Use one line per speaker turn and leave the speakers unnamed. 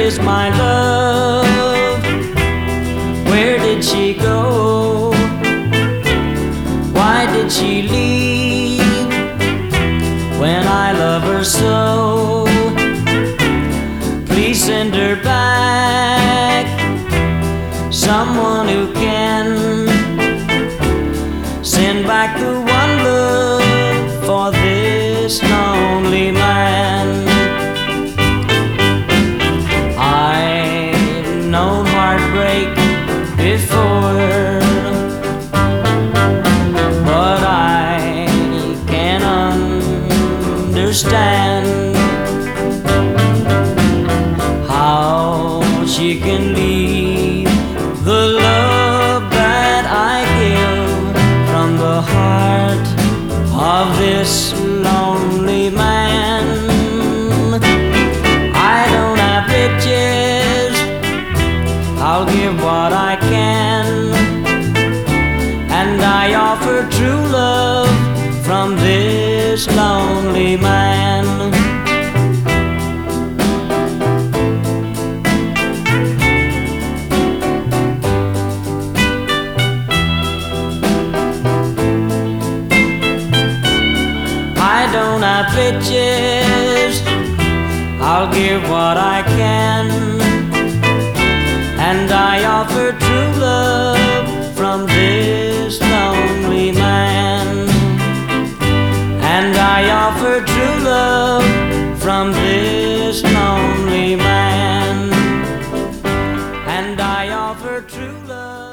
is my love? Where did she go? Why did she leave when I love her so? Please send her back, someone who can send back the one love for this lonely man. I've known heartbreak before, but I can't understand how she can leave the love that I give from the heart of this lonely man. I don't have riches, I'll give what I can, and I offer true love from this lonely man. I don't have riches, I'll give what I can, and I offer true love from this lonely man. And I offer true love from this lonely man. And I offer true love.